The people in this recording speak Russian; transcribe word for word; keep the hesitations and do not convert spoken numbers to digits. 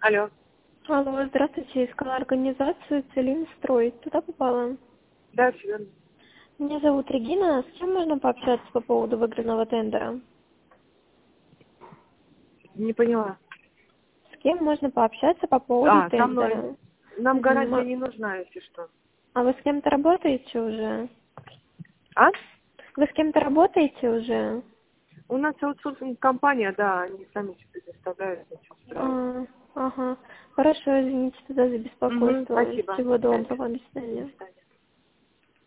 Алло. Алло, здравствуйте. Искала организацию Целинстрой. Туда попала? Да, всё верно. Меня зовут Регина. С кем можно пообщаться по поводу выигранного тендера? Не поняла. С кем можно пообщаться по поводу А, со мной. тендера? Нам Мгм. гарантия А не нужна, если что. а вы с кем-то работаете уже? А? Вы с кем-то работаете уже? У нас аутсорсинг компания, да, они сами себе предоставляют, все устраивает. А, ага. Хорошо, извините тогда за Угу, беспокойство. спасибо. Всего До свидания. доброго. До До свидания. свидания.